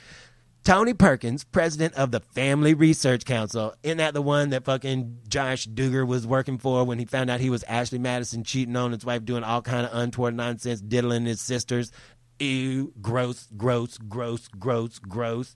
Tony Perkins, president of the Family Research Council, isn't that the one that fucking Josh Duggar was working for when he found out he was Ashley Madison cheating on his wife, doing all kind of untoward nonsense, diddling his sisters? Ew, gross, gross, gross, gross, gross.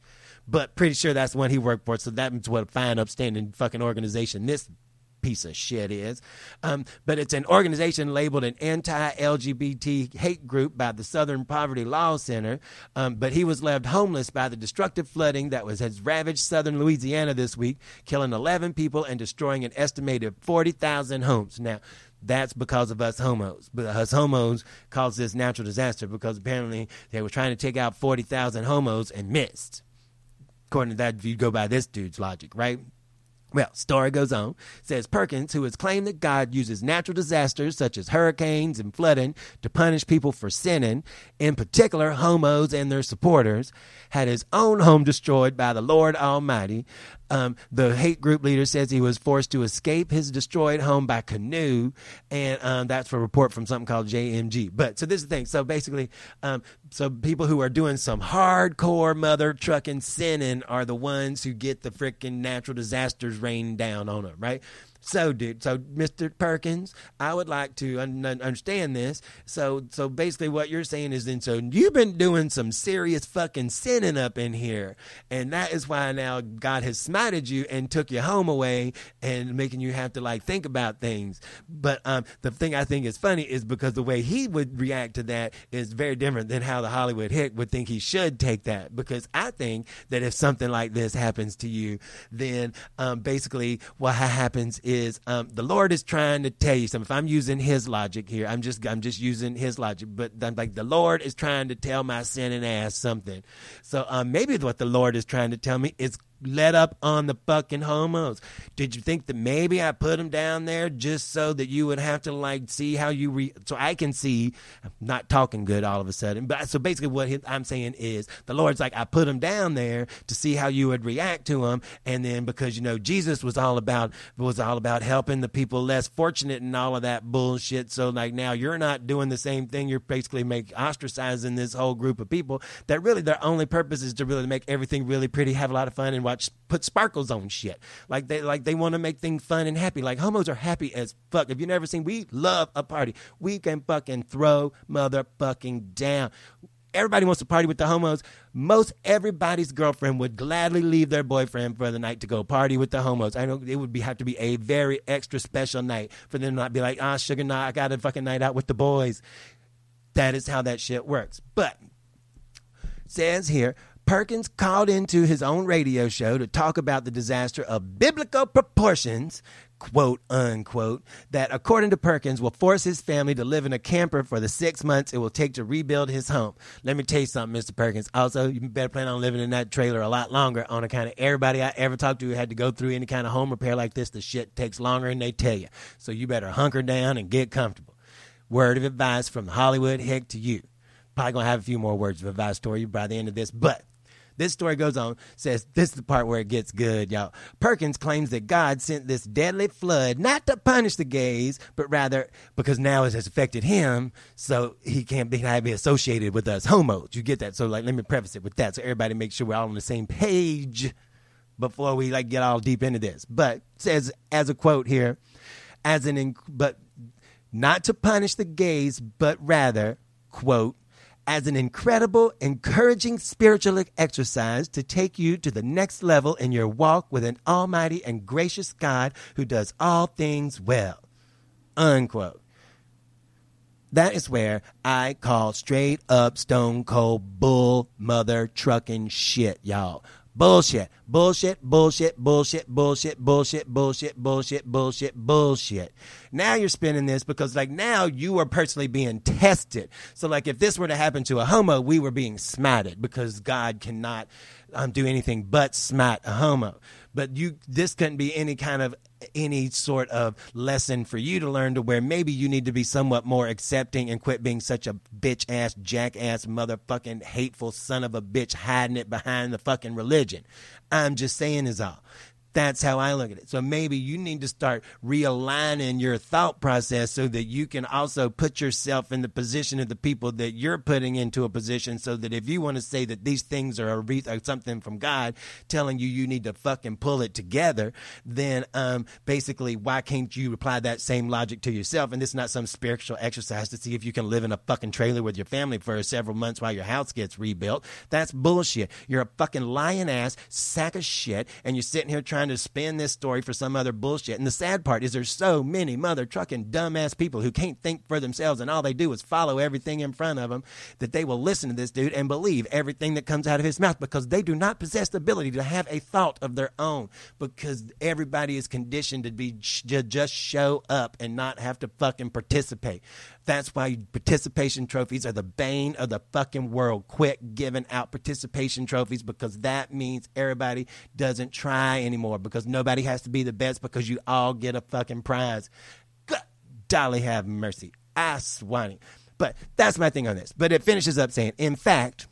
but pretty sure that's one he worked for. So that's what a fine, upstanding fucking organization this piece of shit is. Um, but it's an organization labeled an anti-L G B T hate group by the Southern Poverty Law Center. Um, but he was left homeless by the destructive flooding that was has ravaged southern Louisiana this week, killing eleven people and destroying an estimated forty thousand homes. Now, that's because of us homos. But us homos caused this natural disaster because apparently they were trying to take out forty thousand homos and missed. According to that, if you go by this dude's logic, right? Well, story goes on. Says Perkins, who has claimed that God uses natural disasters such as hurricanes and flooding to punish people for sinning, in particular homos and their supporters, had his own home destroyed by the Lord Almighty. Um, the hate group leader says he was forced to escape his destroyed home by canoe, and um, that's a report from something called J M G. But so this is the thing. So basically, um, so people who are doing some hardcore mother trucking sinning are the ones who get the freaking natural disasters rained down on them, right? So, dude, so Mister Perkins, I would like to un- understand this. So, so basically what you're saying is then, so you've been doing some serious fucking sinning up in here. And that is why now God has smited you and took your home away and making you have to like think about things. But um, the thing I think is funny is because the way he would react to that is very different than how the Hollywood hick would think he should take that. Because I think that if something like this happens to you, then um, basically what happens is is um, the Lord is trying to tell you something. If I'm using his logic here, I'm just I'm just using his logic, but I'm like the Lord is trying to tell my sinning ass something. So um, maybe what the Lord is trying to tell me is let up on the fucking homos. Did you think that maybe I put them down there just so that you would have to like see how you re so I can see I'm not talking good all of a sudden, but so basically what I'm saying is the Lord's like I put them down there to see how you would react to them, and then because you know Jesus was all about was all about helping the people less fortunate and all of that bullshit, so like now you're not doing the same thing. You're basically make ostracizing this whole group of people that really their only purpose is to really make everything really pretty, have a lot of fun, and watch put sparkles on shit. Like they like they want to make things fun and happy. Like homos are happy as fuck. If you've never seen, we love a party. We can fucking throw motherfucking down. Everybody wants to party with the homos. Most everybody's girlfriend would gladly leave their boyfriend for the night to go party with the homos. I know it would be have to be a very extra special night for them to not be like, ah, sugar, nah, I got a fucking night out with the boys. That is how that shit works. But says here, Perkins called into his own radio show to talk about the disaster of biblical proportions, quote unquote, that according to Perkins will force his family to live in a camper for the six months it will take to rebuild his home. Let me tell you something, Mister Perkins. Also, you better plan on living in that trailer a lot longer. On account of everybody I ever talked to who had to go through any kind of home repair like this, the shit takes longer than they tell you. So you better hunker down and get comfortable. Word of advice from the Hollywood hick to you. Probably going to have a few more words of advice for you by the end of this, but this story goes on, says this is the part where it gets good, y'all. Perkins claims that God sent this deadly flood not to punish the gays, but rather because now it has affected him, so he can't be, be associated with us homos. You get that? So, like, let me preface it with that so everybody makes sure we're all on the same page before we, like, get all deep into this. But says, as a quote here, as an, inc- but not to punish the gays, but rather, quote, as an incredible, encouraging spiritual exercise to take you to the next level in your walk with an almighty and gracious God who does all things well, unquote. That is where I call straight up stone cold bull mother trucking shit, y'all. Bullshit, bullshit, bullshit, bullshit, bullshit, bullshit, bullshit, bullshit, bullshit, bullshit. Now you're spinning this because, like, now you are personally being tested. So, like, if this were to happen to a homo, we were being smited because God cannot um, do anything but smite a homo. But you, this couldn't be any kind of any sort of lesson for you to learn to where maybe you need to be somewhat more accepting and quit being such a bitch ass, jackass, motherfucking hateful son of a bitch hiding it behind the fucking religion. I'm just saying is all. That's how I look at it. So maybe you need to start realigning your thought process so that you can also put yourself in the position of the people that you're putting into a position, so that if you want to say that these things are, a re- are something from God telling you you need to fucking pull it together, then um, basically why can't you apply that same logic to yourself? And this is not some spiritual exercise to see if you can live in a fucking trailer with your family for several months while your house gets rebuilt. That's bullshit. You're a fucking lying ass sack of shit, and you're sitting here trying to spin this story for some other bullshit. And the sad part is there's so many mother trucking dumbass people who can't think for themselves, and all they do is follow everything in front of them, that they will listen to this dude and believe everything that comes out of his mouth, because they do not possess the ability to have a thought of their own, because everybody is conditioned to be to just show up and not have to fucking participate. That's why participation trophies are the bane of the fucking world. Quit giving out participation trophies, because that means everybody doesn't try anymore, because nobody has to be the best, because you all get a fucking prize. God, Dolly have mercy. I swanny. But that's my thing on this. But it finishes up saying, in fact,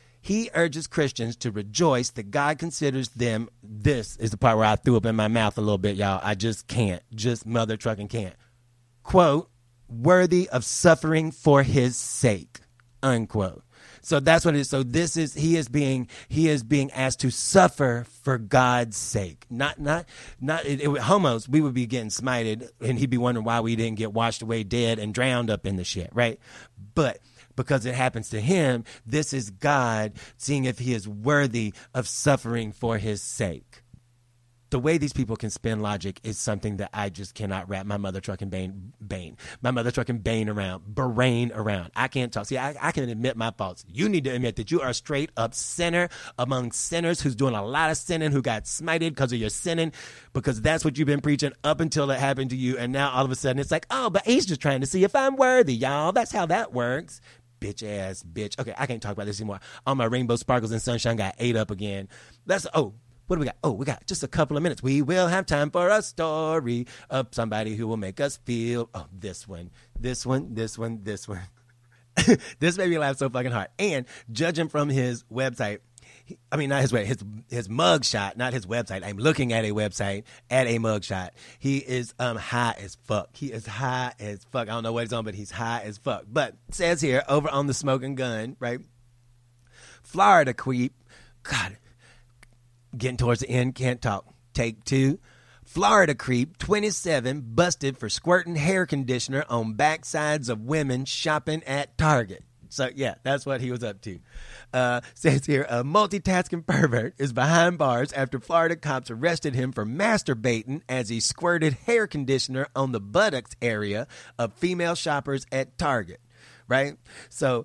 he urges Christians to rejoice that God considers them, this is the part where I threw up in my mouth a little bit, y'all. I just can't. Just mother trucking can't. Quote, worthy of suffering for his sake, unquote. So that's what it is. So this is, he is being, he is being asked to suffer for God's sake. Not, not, not, it, it, homos, we would be getting smited, and he'd be wondering why we didn't get washed away dead and drowned up in the shit, right? But because it happens to him, this is God seeing if he is worthy of suffering for his sake. The way these people can spin logic is something that I just cannot wrap my mother trucking bane, bane, my mother trucking bane around, brain around. I can't talk. See, I, I can admit my faults. You need to admit that you are a straight up sinner among sinners who's doing a lot of sinning, who got smited because of your sinning, because that's what you've been preaching up until it happened to you. And now all of a sudden it's like, oh, but he's just trying to see if I'm worthy, y'all. That's how that works. Bitch ass bitch. Okay, I can't talk about this anymore. All my rainbow sparkles and sunshine got ate up again. That's, oh. What do we got? Oh, we got just a couple of minutes. We will have time for a story of somebody who will make us feel. Oh, this one, this one, this one, this one. This made me laugh so fucking hard. And judging from his website, I mean, not his website, his, his mug shot, not his website. I'm looking at a website, at a mug shot. He is um high as fuck. He is high as fuck. I don't know what he's on, but he's high as fuck. But it says here, over on the smoking gun, right? Florida creep. God, getting towards the end, can't talk. Take two. Florida creep, twenty-seven, busted for squirting hair conditioner on backsides of women shopping at Target. So, yeah, that's what he was up to. Uh, says here, a multitasking pervert is behind bars after Florida cops arrested him for masturbating as he squirted hair conditioner on the buttocks area of female shoppers at Target, right? So,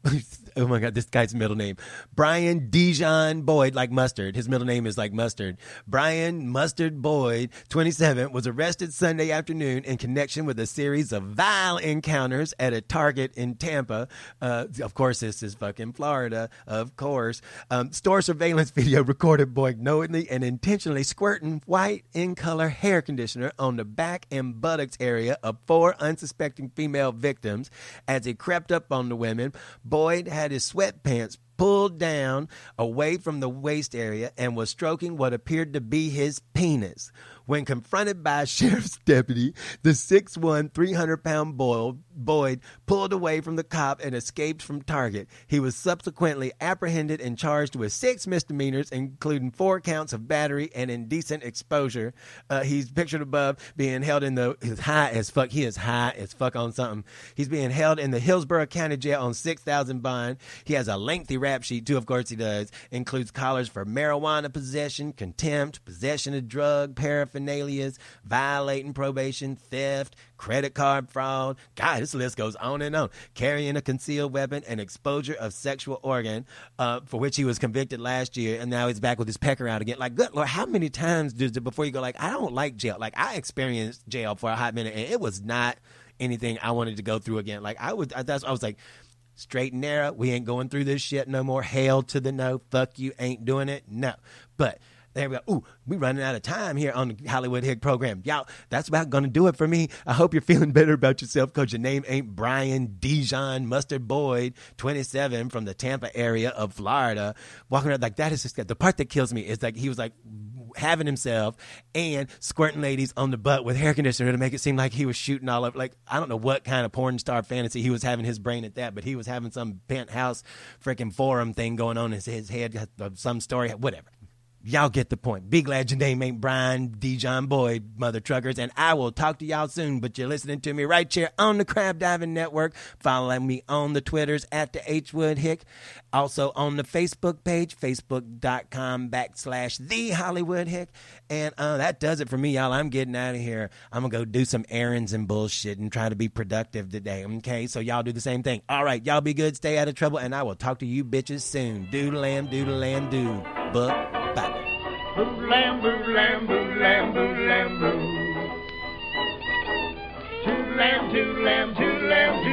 oh my God, this guy's middle name. Brian Dijon Boyd, like mustard. His middle name is like mustard. Brian Mustard Boyd, twenty-seven, was arrested Sunday afternoon in connection with a series of vile encounters at a Target in Tampa. Uh, of course, this is fucking Florida, of course. Um, store surveillance video recorded Boyd knowingly and intentionally squirting white in color hair conditioner on the back and buttocks area of four unsuspecting female victims. As he crept up on the women, Boyd had his sweatpants pulled down away from the waist area and was stroking what appeared to be his penis. When confronted by a sheriff's deputy, the six foot one, three hundred pound Boyd pulled away from the cop and escaped from Target. He was subsequently apprehended and charged with six misdemeanors, including four counts of battery and indecent exposure. Uh, he's pictured above being held in the, he's high as fuck. He is high as fuck on something. He's being held in the Hillsborough County Jail on six thousand bond. He has a lengthy rap sheet, too, of course he does. Includes collars for marijuana possession, contempt, possession of drug, paraphernalia, violating probation, theft, credit card fraud. God, this list goes on and on. Carrying a concealed weapon and exposure of sexual organ, uh, for which he was convicted last year, and now he's back with his pecker out again. Like, good Lord, how many times does it before you go, like, I don't like jail? Like, I experienced jail for a hot minute, and it was not anything I wanted to go through again. Like, I would, I, that's, I was like, straight and narrow, we ain't going through this shit no more. Hail to the no. Fuck you, ain't doing it. No. But there we go. Ooh, we running out of time here on the Hollywood Hick program. Y'all, that's about going to do it for me. I hope you're feeling better about yourself because your name ain't Brian Dijon Mustard Boyd, twenty-seven, from the Tampa area of Florida. Walking around like that is just, the part that kills me is like he was like having himself and squirting ladies on the butt with hair conditioner to make it seem like he was shooting all up. Like, I don't know what kind of porn star fantasy he was having his brain at that, but he was having some penthouse freaking forum thing going on in his, his head, some story, whatever. Y'all get the point. Be glad your name ain't Brian Dijon Boyd, mother truckers, and I will talk to y'all soon. But you're listening to me right here on the Crab Diving Network. Follow me on the Twitters at the H Wood Hick. Also on the Facebook page, facebook.com backslash the Hollywood Hick. And uh, that does it for me, y'all. I'm getting out of here. I'm going to go do some errands and bullshit and try to be productive today. Okay, so y'all do the same thing. All right, y'all be good, stay out of trouble, and I will talk to you bitches soon. Doodle-lam, doodle-lam, doo. But bye. Boo lamb, boo lamb, boo lamb, boo lamb, boo. Two lamb, two lamb, two lamb, two